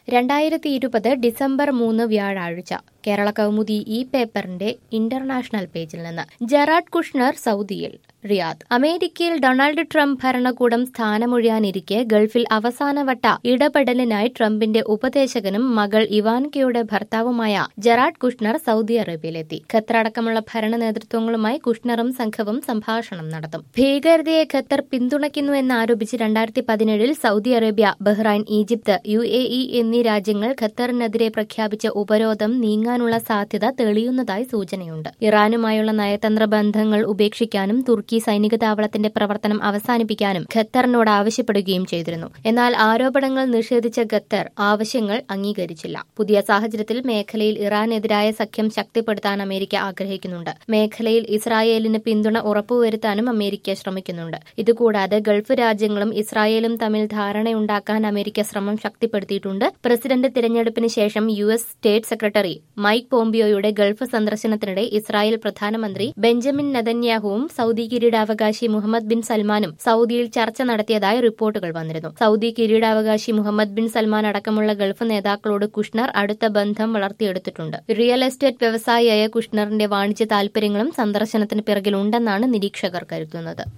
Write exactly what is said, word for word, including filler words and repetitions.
രണ്ടായിരത്തി ഇരുപത് ഡിസംബർ മൂന്ന് വ്യാഴാഴ്ച കേരള കൗമുദി ഈ പേപ്പറിന്റെ ഇന്റർനാഷണൽ പേജിൽ നിന്ന് ജെറാഡ് കുഷ്ണർ സൗദിയിൽ റിയാദ്. അമേരിക്കയിൽ ഡൊണാൾഡ് ട്രംപ് ഭരണകൂടം സ്ഥാനമൊഴിയാനിരിക്കെ ഗൾഫിൽ അവസാനവട്ട ഇടപെടലിനായി ട്രംപിന്റെ ഉപദേശകനും മകൾ ഇവാൻകയുടെ ഭർത്താവുമായ ജെറാഡ് കുഷ്ണർ സൗദി അറേബ്യയിലെത്തി. ഖത്തർ അടക്കമുള്ള ഭരണ നേതൃത്വങ്ങളുമായി കുഷ്ണറും സംഘവും സംഭാഷണം നടത്തും. ഭീകരതയെ ഖത്തർ പിന്തുണയ്ക്കുന്നുവെന്നാരോപിച്ച് രണ്ടായിരത്തി പതിനേഴിൽ Saudi Arabia, Bahrain, Egypt, U A E എന്നീ രാജ്യങ്ങൾ ഖത്തറിനെതിരെ പ്രഖ്യാപിച്ച ഉപരോധം നീങ്ങാനുള്ള സാധ്യത തെളിയുന്നതായി സൂചനയുണ്ട്. ഇറാനുമായുള്ള നയതന്ത്ര ബന്ധങ്ങൾ ഉപേക്ഷിക്കാനും തുർക്കി സൈനിക താവളത്തിന്റെ പ്രവർത്തനം അവസാനിപ്പിക്കാനും ഖത്തറിനോട് ആവശ്യപ്പെടുകയും ചെയ്തിരുന്നു. എന്നാൽ ആരോപണങ്ങൾ നിഷേധിച്ച ഖത്തർ ആവശ്യങ്ങൾ അംഗീകരിച്ചില്ല. പുതിയ സാഹചര്യത്തിൽ മേഖലയിൽ ഇറാനെതിരായ സഖ്യം ശക്തിപ്പെടുത്താൻ അമേരിക്ക ആഗ്രഹിക്കുന്നുണ്ട്. മേഖലയിൽ ഇസ്രായേലിന് പിന്തുണ ഉറപ്പുവരുത്താനും അമേരിക്ക ശ്രമിക്കുന്നുണ്ട്. ഇതുകൂടാതെ ഗൾഫ് രാജ്യങ്ങളും ഇസ്രായേലും തമ്മിൽ ധാരണയുണ്ടാക്കാൻ അമേരിക്ക ശ്രമം ശക്തിപ്പെടുത്തിയിട്ടുണ്ട്. പ്രസിഡന്റ് തിരഞ്ഞെടുപ്പിന് ശേഷം U S state secretary Mike പോംപിയോയുടെ ഗൾഫ് സന്ദർശനത്തിനിടെ ഇസ്രായേൽ പ്രധാനമന്ത്രി ബെഞ്ചമിൻ നെതന്യാഹുവും സൗദി കിരീടാവകാശി മുഹമ്മദ് ബിൻ സൽമാനും സൗദിയിൽ ചർച്ച നടത്തിയതായി റിപ്പോർട്ടുകൾ വന്നിരുന്നു. സൗദി കിരീടാവകാശി മുഹമ്മദ് ബിൻ സൽമാൻ അടക്കമുള്ള ഗൾഫ് നേതാക്കളോട് കുഷ്ണർ അടുത്ത ബന്ധം വളർത്തിയെടുത്തിട്ടുണ്ട്. റിയൽ എസ്റ്റേറ്റ് വ്യവസായിയായ കുഷ്ണറിന്റെ വാണിജ്യ താൽപര്യങ്ങളും സന്ദർശനത്തിന് പിറകിലുണ്ടെന്നാണ് നിരീക്ഷകർ കരുതുന്നത്.